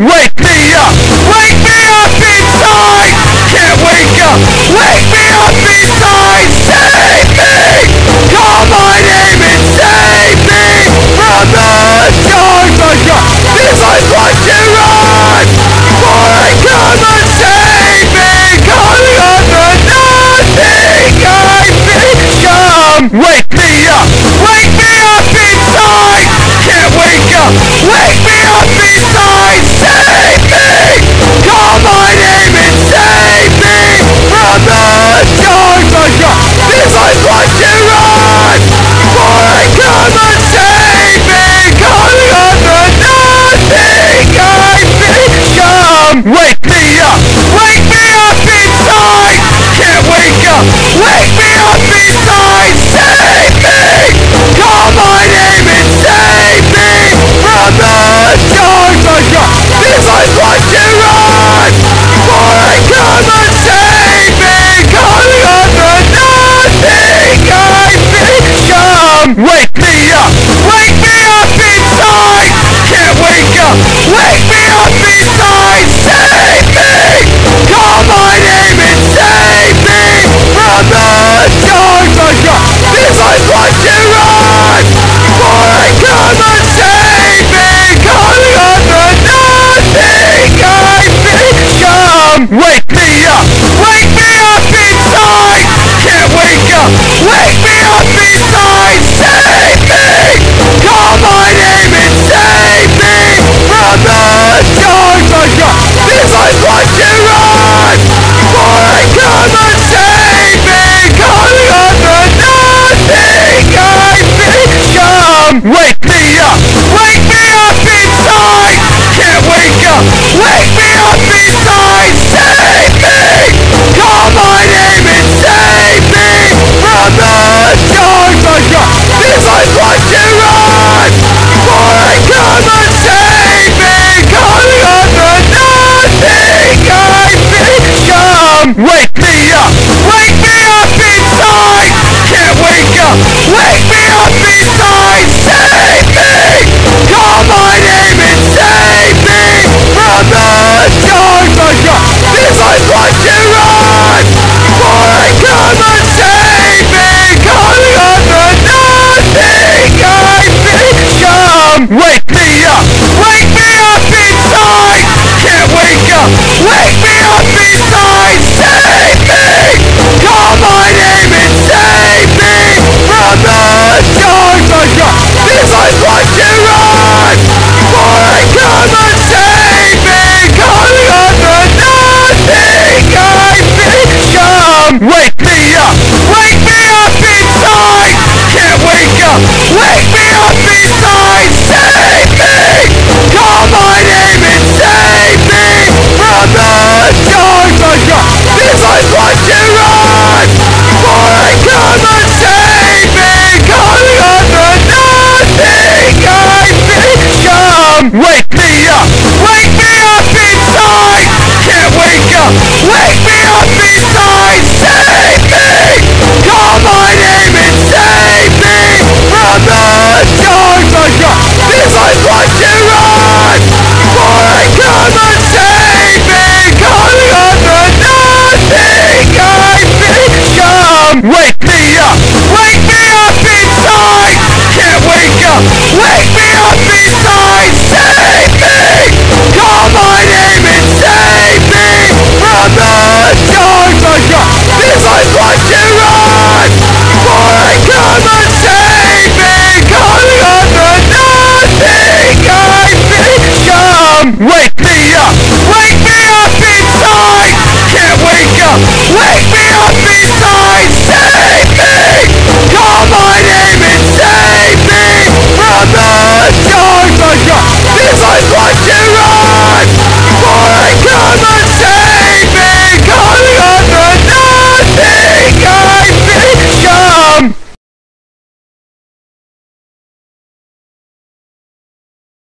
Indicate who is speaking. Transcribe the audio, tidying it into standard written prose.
Speaker 1: Wake me up! Wake me up inside! Can't wake up! Wake me up inside! Save me! Call my name and save me from the dark! This life wants to run! For I come and save me! Calling on the nothing I've become! Wake me up! Wake me up inside! Can't wake up! Wake me up inside! Save me! Call my name and save me from the dark! This life wants to run! For I come and save me! Calling on the nothing I've become! Wake me up! Wake me up inside! Can't wake up! Wake me up inside! Save me! Call my name and save me from the dark! This life wants to run! For I come and save me! Calling on the nothing I've become! Wake me up! Wake me up inside! Can't wake up! Wake me up inside! Save me! Call my name and save me from the dark! This life wants to run! For I come and save me! Calling on the nothing I've become! Wake